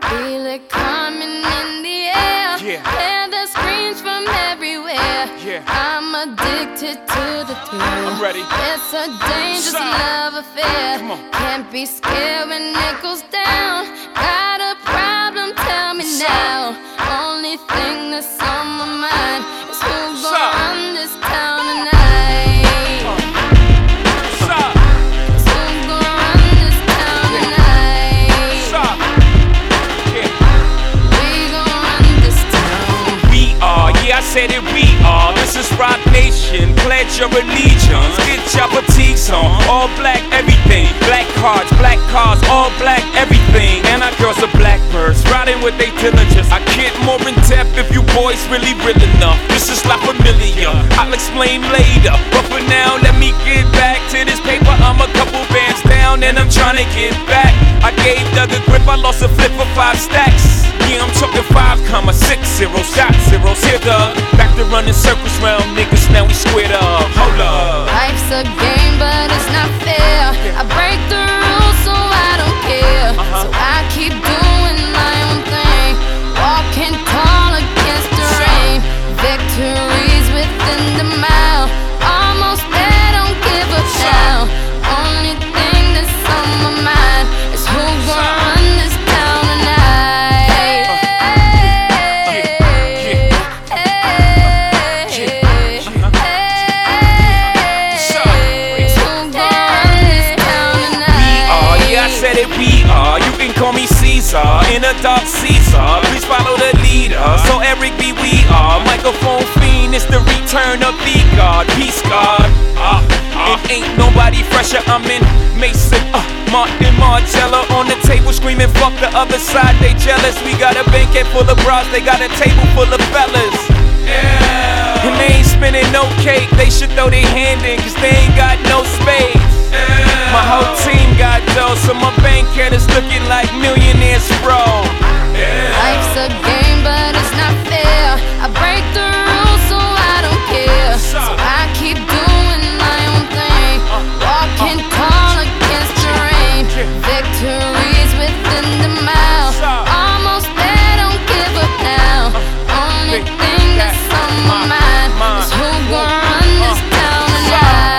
Feel it coming in the air. Hear the screams from everywhere. I'm addicted to the thrill. I'm ready. It's a dangerous love affair. Can't be scared when it goes down. Got a problem? Tell me now. Only thing that's on my mind is who's gonna run this town tonight. I said it, we are. This is Rock Nation. Pledge your allegiance. Get your fatigues on. All black, everything. Black cars, all black, everything. And our girls are blackbirds, riding with they diligence. I get more in depth if you boys really real enough. This is La Familia. I'll explain later. But for now, let me get back to this paper. I'm a couple bands down and I'm trying to get back. I gave Doug a grip, I lost a flip for 5 stacks. Yeah, I'm talking 5,60 shot zeros. Here, Doug. Back to running circles round niggas, now we squared up. Hold up. Life's a game, but it's not fair. I break the rules, so I don't care. So I keep doing my own thing, walking tall against the rain. Victories within the mile, almost there, don't give up now. Only thing that's on my mind is who's gonna run this town tonight. We are, you can call me Caesar, in a dark Caesar. Please follow the leader. So Eric B, we are microphone fiend. It's the return of the God, peace God. It ain't nobody fresher. I'm in Mason, Martin Margiela on the table screaming, fuck the other side. They jealous. We got a banquet full of bras. They got a table full of fellas. Yeah. And they ain't spinning no cake. They should throw their hand in, cause they ain't got no space. My whole team got dough, so my bank account is looking like millionaires, bro. Life's a game, but it's not fair. I break the rules, so I don't care. So I keep doing my own thing, walking tall against the rain. Victories within the mile, almost there, don't give up now. Only thing that's on my mind is who's gonna run this town tonight.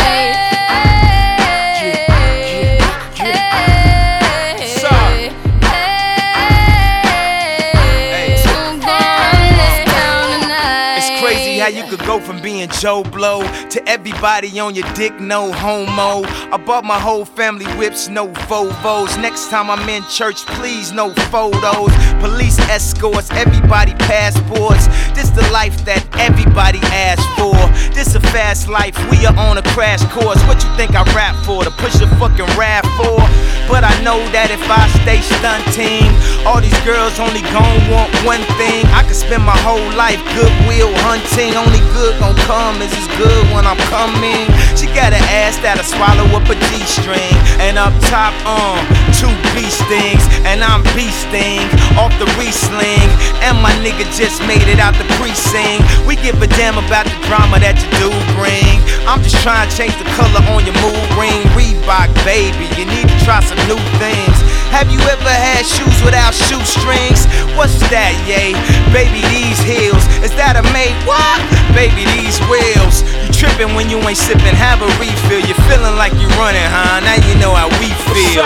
How you could go from being Joe Blow to everybody on your dick, no homo. I bought my whole family whips, no Volvos. Next time I'm in church, please, no photos. Police escorts, everybody passports. This the life that everybody asks for. This a fast life, we are on a crash course. What you think I rap for? To push a fucking rap for? But I know that if I stay stunting, all these girls only gon' want one thing. I could spend my whole life goodwill hunting. Only good gon' come is as good when I'm coming. She got an ass that'll swallow up a G-string. And up top, 2 beast things. And I'm beasting off the re-sling. And my nigga just made it out the precinct. We give a damn about the drama that you do bring. I'm just trying to change the color on your mood ring. Reebok, baby, you need to try some new things. Have you ever had shoes without shoestrings? What's that, yay? Baby, these heels, is that a made what? Baby, these wheels. You tripping when you ain't sipping, have a refill. You feeling like you running, huh? Now you know how we feel.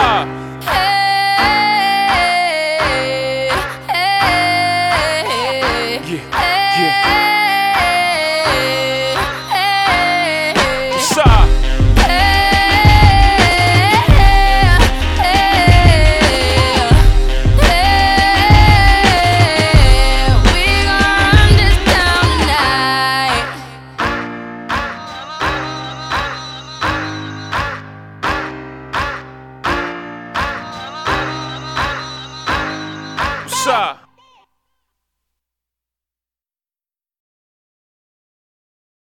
Sir.